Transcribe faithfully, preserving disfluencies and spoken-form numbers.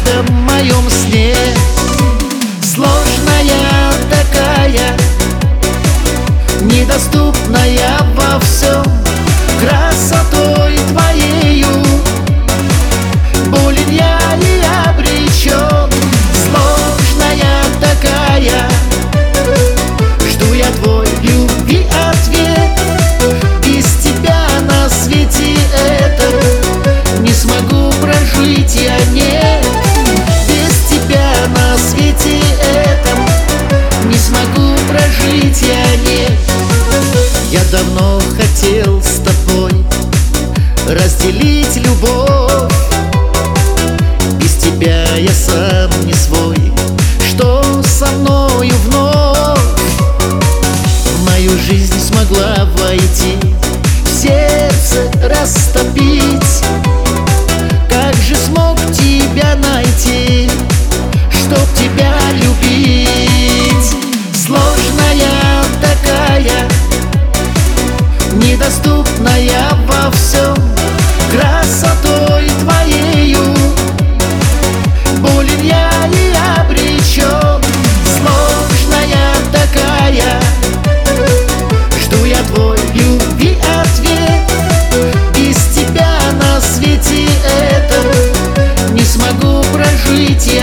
каждом моем сне. Сложная такая, недоступная во всем, красотой твоею болен я и обречен. Сложная такая, жду я твой любви ответ. Без тебя на свете этом не смогу прожить я, нет. Без тебя на свете этом не смогу прожить я, нет. Я давно хотел с тобой разделить любовь. Без тебя я сам не свой. Что со мною вновь в мою жизнь смогла войти, в сердце растопить? Как же смог тебя найти, чтоб тебя любить? Сложная такая, недоступная во всем, красотой твоею болен я и обречен. Сложная такая, жду я твой любви ответ. Без тебя на свете этом не смогу прожить